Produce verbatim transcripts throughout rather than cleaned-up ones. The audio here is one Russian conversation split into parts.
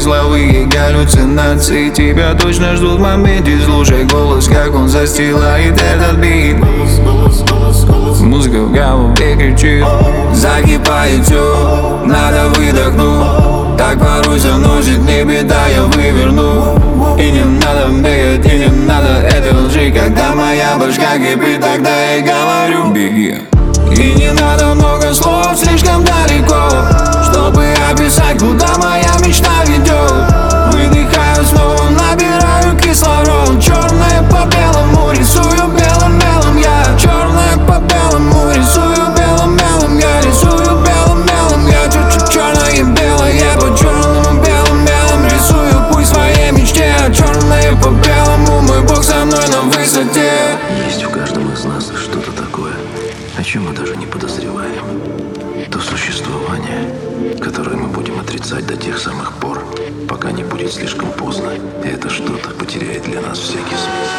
смысловые галлюцинации. Тебя точно ждут в моменте, слушай голос, как он застилает этот бит. Музыка в голове кричит, закипает все, надо выдохнуть. Так порой заносит, не беда, я выверну. И не надо бегать, и не надо этой лжи. Когда моя башка кипит, тогда я говорю: беги. И не надо много слов, слишком далеко, чтобы описать, куда моя мечта ведет. Выдыхаю снова, набираю кислород. Черное по белому рисую белым-белым я. Черное по белому рисую белым-белым я. Рисую белым-белым я. Чуть-чуть черное и белое по черному белым-белым рисую путь своей мечте. А черное по белому, мой Бог со мной на высоте. Есть в каждом из нас что-то такое, о чем мы даже не подозреваем. То существование, которое мы будем отрицать до тех самых пор, пока не будет слишком поздно, и это что-то потеряет для нас всякий смысл.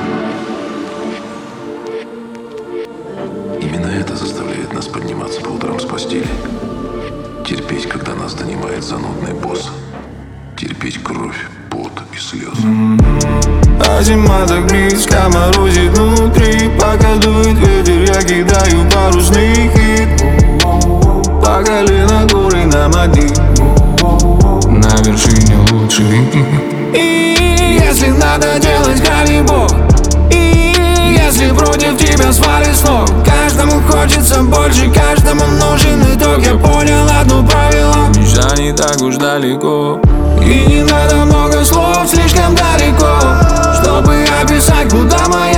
Именно это заставляет нас подниматься по утрам с постели, терпеть, когда нас донимает занудный босс, терпеть кровь, пот и слезы. А зима так близко, морозит внутри. Пока дует ветер, я кидаю парусный хит. По колено горы на моди, на вершине лучше. И если надо делать грабибок, и если против тебя свалит с ног, каждому хочется больше, каждому нужен итог. Я понял одно правило: мечта не так уж далеко. И не надо много слов, слишком далеко, чтобы описать, куда моя